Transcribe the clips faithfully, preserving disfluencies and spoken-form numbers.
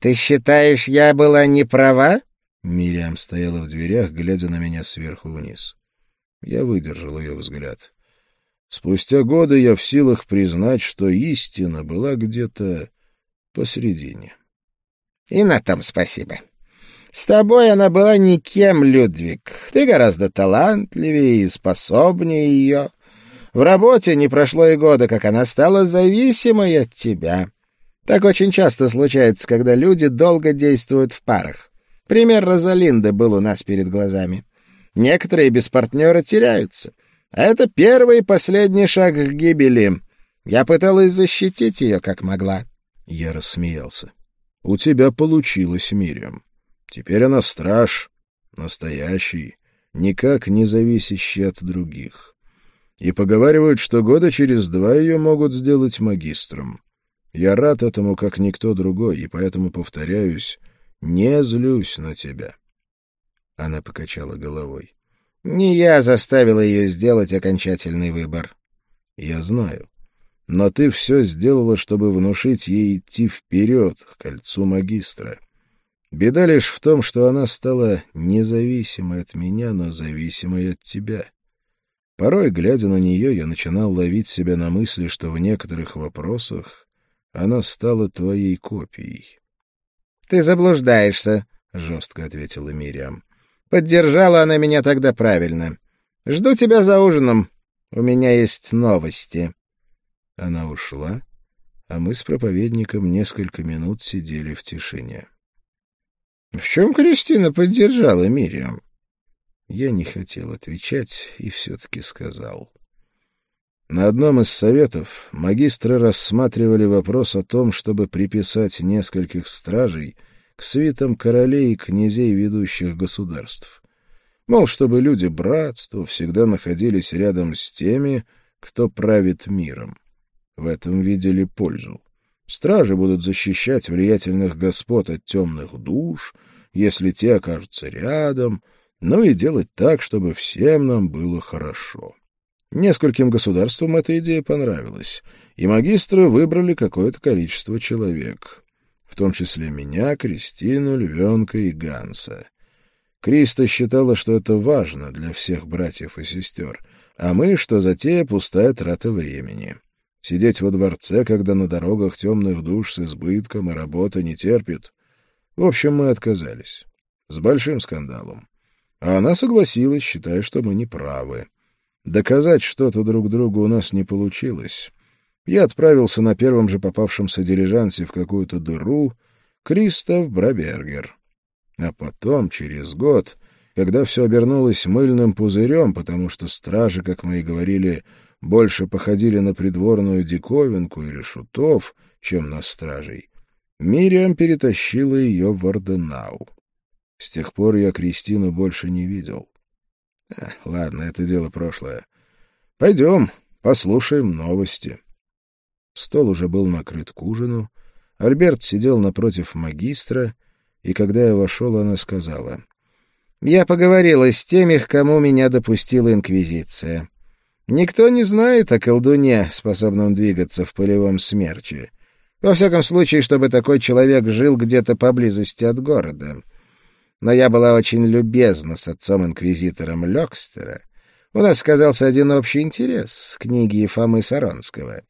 Ты считаешь, я была не права?» Мириам стояла в дверях, глядя на меня сверху вниз. Я выдержал ее взгляд. Спустя годы я в силах признать, что истина была где-то посередине. «И на том спасибо. С тобой она была никем, Людвиг. Ты гораздо талантливее и способнее ее. В работе не прошло и года, как она стала зависимой от тебя. Так очень часто случается, когда люди долго действуют в парах. Пример Розалинды был у нас перед глазами. Некоторые без партнера теряются. А это первый и последний шаг к гибели. Я пыталась защитить ее, как могла». Я рассмеялся. «У тебя получилось, Мириам. Теперь она страж, настоящий, никак не зависящий от других. И поговаривают, что года через два ее могут сделать магистром. Я рад этому, как никто другой, и поэтому повторяюсь, не злюсь на тебя». Она покачала головой. «Не я заставила ее сделать окончательный выбор». «Я знаю. Но ты все сделала, чтобы внушить ей идти вперед, к кольцу магистра. Беда лишь в том, что она стала независимой от меня, но зависимой от тебя. Порой, глядя на нее, я начинал ловить себя на мысли, что в некоторых вопросах она стала твоей копией». «Ты заблуждаешься», — жестко ответила Мириам. «Поддержала она меня тогда правильно. Жду тебя за ужином. У меня есть новости». Она ушла, а мы с проповедником несколько минут сидели в тишине. «В чем Кристина поддержала Мириам?» Я не хотел отвечать и все-таки сказал. На одном из советов магистры рассматривали вопрос о том, чтобы приписать нескольких стражей к свитам королей и князей ведущих государств. Мол, чтобы люди братства всегда находились рядом с теми, кто правит миром. В этом видели пользу. Стражи будут защищать влиятельных господ от темных душ, если те окажутся рядом, ну и делать так, чтобы всем нам было хорошо. Нескольким государствам эта идея понравилась, и магистры выбрали какое-то количество человек, в том числе меня, Кристину, Львенка и Ганса. Криста считала, что это важно для всех братьев и сестер, а мы, что затея пустая трата времени. Сидеть во дворце, когда на дорогах темных душ с избытком и работа не терпит. В общем, мы отказались. С большим скандалом. А она согласилась, считая, что мы не правы. Доказать что-то друг другу у нас не получилось. Я отправился на первом же попавшемся дилижансе в какую-то дыру, Криста в Брабергер. А потом, через год, когда все обернулось мыльным пузырем, потому что стражи, как мы и говорили, больше походили на придворную диковинку или шутов, чем на стражей, Мириам перетащила ее в Орденау. С тех пор я Кристину больше не видел. А, ладно, это дело прошлое. Пойдем, послушаем новости. Стол уже был накрыт к ужину. Альберт сидел напротив магистра, и когда я вошел, она сказала: «Я поговорила с теми, к кому меня допустила Инквизиция. Никто не знает о колдуне, способном двигаться в полевом смерче. Во всяком случае, чтобы такой человек жил где-то поблизости от города. Но я была очень любезна с отцом-инквизитором Лёкстера. У нас сказался один общий интерес — книги Ефамы Саронского.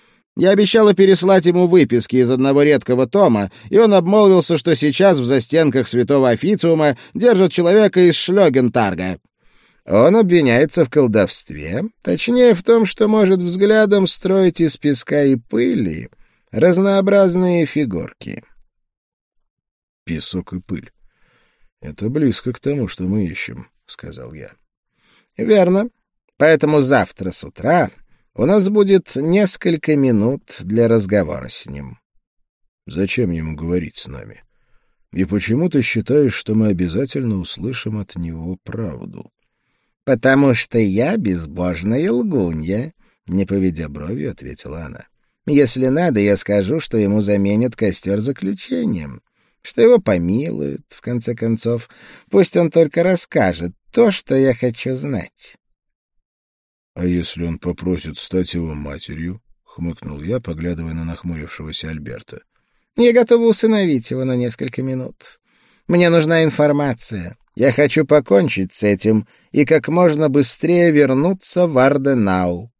Я обещала переслать ему выписки из одного редкого тома, и он обмолвился, что сейчас в застенках святого официума держат человека из Шлёгентарга. Он обвиняется в колдовстве, точнее в том, что может взглядом строить из песка и пыли разнообразные фигурки». «Песок и пыль. Это близко к тому, что мы ищем», — сказал я. «Верно. Поэтому завтра с утра у нас будет несколько минут для разговора с ним». «Зачем ему говорить с нами? И почему ты считаешь, что мы обязательно услышим от него правду?» «Потому что я безбожная лгунья», — не поведя бровью, ответила она. «Если надо, я скажу, что ему заменят костер заключением, что его помилуют, в конце концов. Пусть он только расскажет то, что я хочу знать». «А если он попросит стать его матерью?» — хмыкнул я, поглядывая на нахмурившегося Альберта. Я готова усыновить его на несколько минут. Мне нужна информация. Я хочу покончить с этим и как можно быстрее вернуться в Арденау.